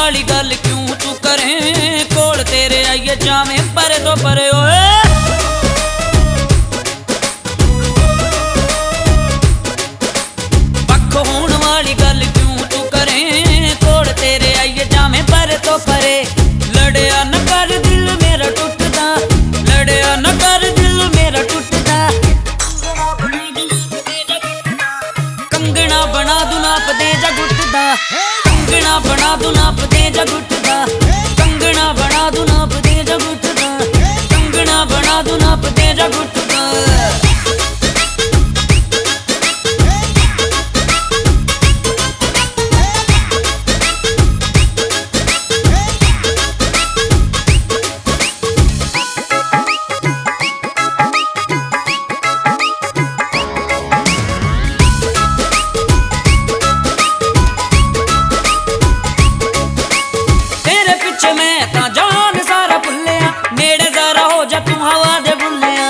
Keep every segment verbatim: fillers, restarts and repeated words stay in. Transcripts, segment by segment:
वाली गल क्यों तू करे, कोल तेरे आइए जावे परे तो परे ओए। पक्ख होण वाली गल क्यों तू करे, कोल तेरे आइए जावे परे तो परे। लड़िया न कर दिल मेरा टुटदा, लड़िया न कर दिल मेरा टुटदा। कंगना बना दूं नाप दे जा गुटदा, कंगना बना दूं नाप दे जा गुटदा, कंगना बना दूं नाप दे जा गुटदा, कंगना बना दूं नाप दे जा गुटदा। मैं ता जान सारा भुलिया, नेड़े जरा हो जा तू हवा दे बुलिया।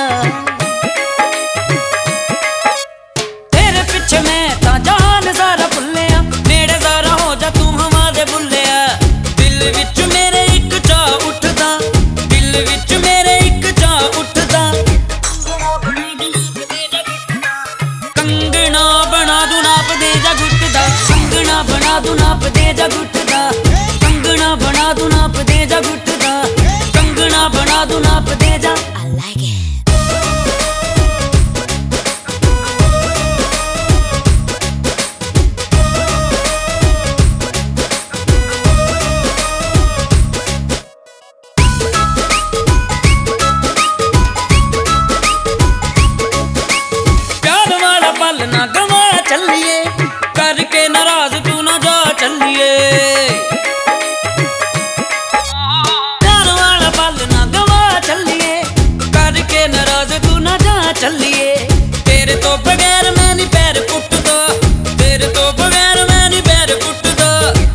तेरे पिछे मैं ता जान सारा भुलिया, नेड़े जरा हो जा तू हवा दे बुलिया। दिल विच मेरे एक चा उठदा, दिल विच मेरे एक चा उठदा। कंगना बना दूं नाप दे जा गुटदा, कंगना बना दूं नाप दे जा गुटदा, कंगना बना दूं नाप दे जा गुटदा, कंगना बना दूं नाप दे जा। I like it. प्यार वाला पल ना गवा चलिए, करके नाराज तू ना जा चलिए। चलिए तेरे तो बगैर मैं नहीं पैर पुटदा, तेरे तो बगैर मैं नहीं पैर पुटदा।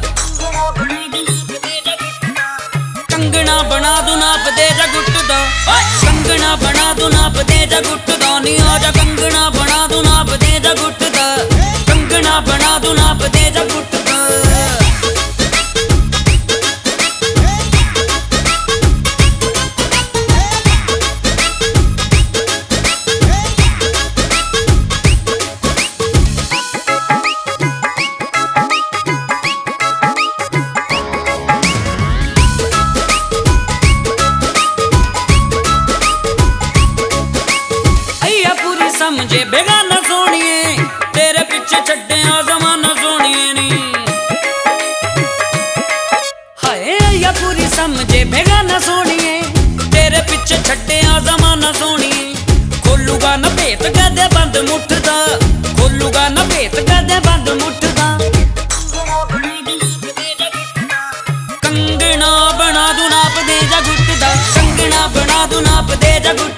कंगना बना दूं नाप दे जा गुटदा, कंगना बना दूं नाप दे जा गुटदा। नी आजा कंगना बना दूं नाप दे जा गुटदा, कंगना बना दूं नाप दे जा गुटदा। समझे बेगाना सोनिए, तेरे पीछे छड्डे आ जमाना सोनिए नी। हाय या पूरी समझे बेगाना सोनिए, तेरे पीछे छड्डे आ जमाना सोनिए। खोलूगा न भेत कदे बंद मुठदा, खोलूगा न भेत कदे बंद मुठदा। कंगना बना दूं नाप दे जा गुटदा, कंगना बना दूं नाप दे जा गुटदा।